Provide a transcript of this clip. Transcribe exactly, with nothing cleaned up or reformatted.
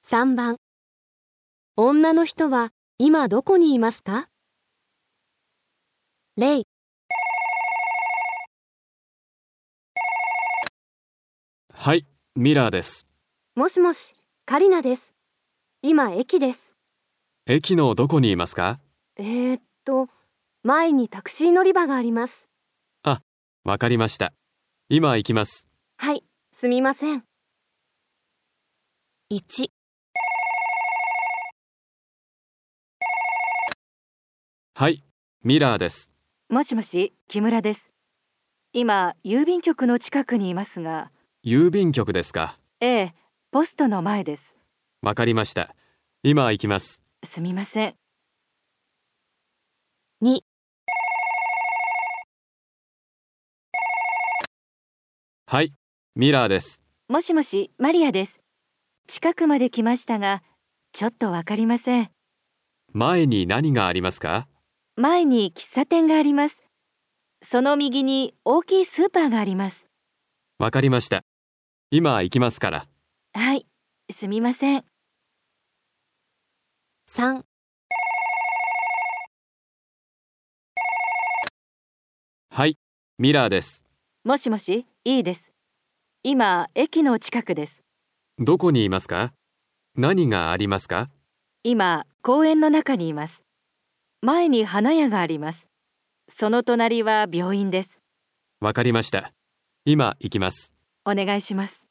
さんばん、女の人は今どこにいますか？例、 はい、ミラーです。 もしもし、カリナです。今駅です。 駅のどこにいますか？ えーっと、前にタクシー乗り場があります。 あ、わかりました。今行きます。 はい、すみません。いち、 はい、ミラーです。 もしもし、木村です。今、郵便局の近くにいますが、 郵便局ですか？ ええ、ポストの前です。 わかりました。今行きます。 すみません。 に、 はい、ミラーです。 もしもし、マリアです。近くまで来ましたが、ちょっとわかりません。 前に何がありますか？ 前に喫茶店があります。その右に大きいスーパーがあります。 わかりました。今行きますから。 はい、すみません。 さん、 はい、ミラーです。 もしもし、いいです。今、駅の近くです。 どこにいますか？何がありますか？ 今、公園の中にいます。前に花屋があります。その隣は病院です。 わかりました。今行きます。 お願いします。